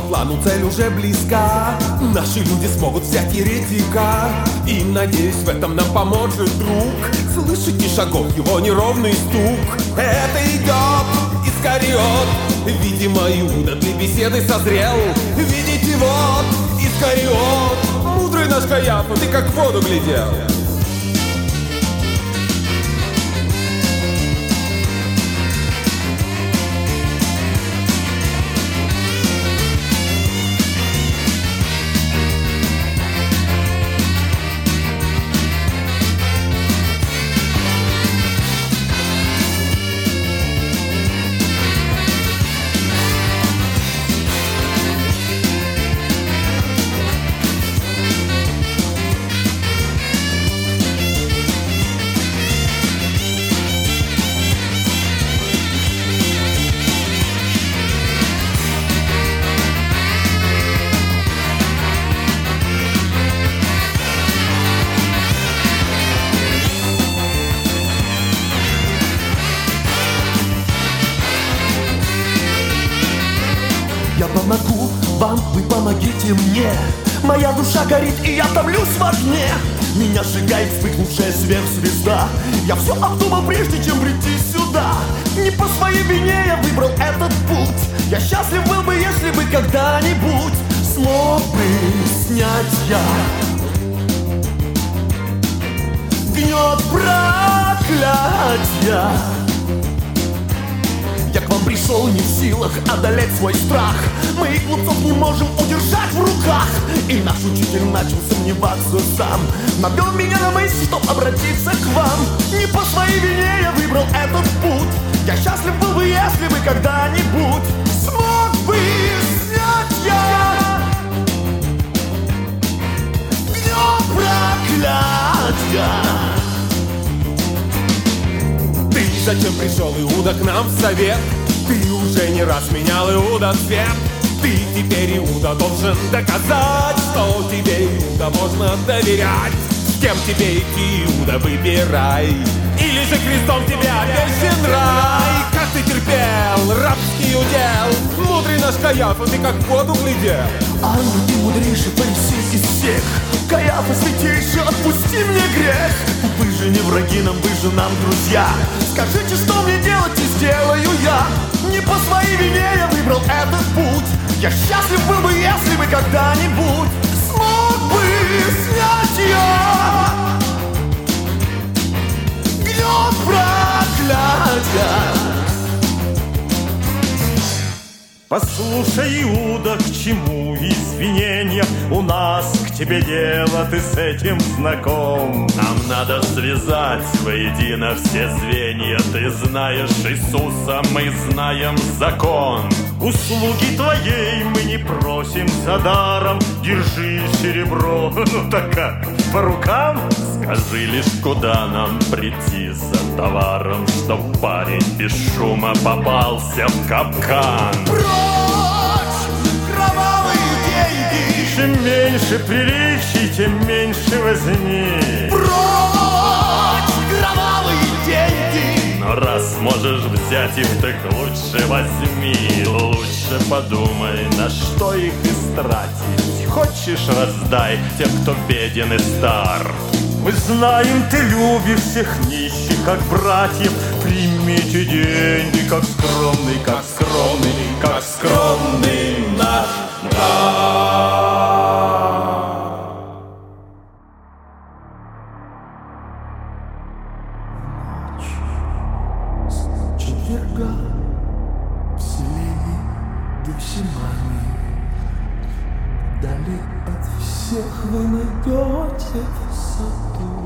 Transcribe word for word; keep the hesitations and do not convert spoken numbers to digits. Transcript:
плану цель уже близка. Наши люди смогут взять еретика, и, надеюсь, в этом нам поможет друг. Слышите шагов его неровный стук? Это идет Искариот. Видимо, Иуда для беседы созрел. Видите, вот Искариот. Мудрый наш Каяфа, ты как в воду глядел. Я помогу вам, вы помогите мне. Моя душа горит, и я томлюсь в огне. Меня сжигает вспыхнувшая сверхзвезда. Я все обдумал, прежде чем прийти сюда. Не по своей вине я выбрал этот путь. Я счастлив был бы, если бы когда-нибудь смог бы снять я гнет проклятия. Я к вам пришел не в силах одолеть свой страх. Мы их глупцов не можем удержать в руках. И наш учитель начал сомневаться сам. Навел меня на мысль, чтоб обратиться к вам. Не по своей вине я выбрал этот путь. Я счастлив был бы, если бы когда-нибудь смог бы снять я гнет проклятия. Ты зачем пришел, Иуда, к нам в совет? Ты уже не раз менял, Иуда, цвет. Ты теперь, Иуда, должен доказать, что тебе, Иуда, можно доверять. С кем тебе идти, Иуда, выбирай. Или же крестом тебе обещан рай. Как ты терпел рабский удел. Мудрый наш Каяфа, ты как в воду глядел. Ангел, ты мудрейший фарисей из всех. Каяфа, святейший, отпусти мне грех. Вы же не враги нам, вы же нам друзья. Скажите, что мне делать, и сделаю я. Не по своей вине я выбрал этот путь. Я счастлив был бы, если бы когда-нибудь смог бы снять я гнет проклятия. Послушай, Иуда, к чему извинения? У нас к тебе дело, ты с этим знаком. Нам надо связать воедино все звенья. Ты знаешь Иисуса, мы знаем закон. Услуги твоей мы не просим за даром. Держи серебро, ну так как, по рукам? Скажи лишь, куда нам прийти за товаром, чтоб парень без шума попался в капкан. Кровавые деньги. Чем меньше приличий, тем меньше возни. Прочь кровавые деньги. Но раз можешь взять их, так лучше возьми. Лучше подумай, на что их истратить. Хочешь, раздай тем, кто беден и стар. Мы знаем, ты любишь всех нищих, как братьев. Примите деньги, как скромный, как скромный, как скромный наш дар. Четверга в селении Гефсимании. Вдали от всех вы найдете в саду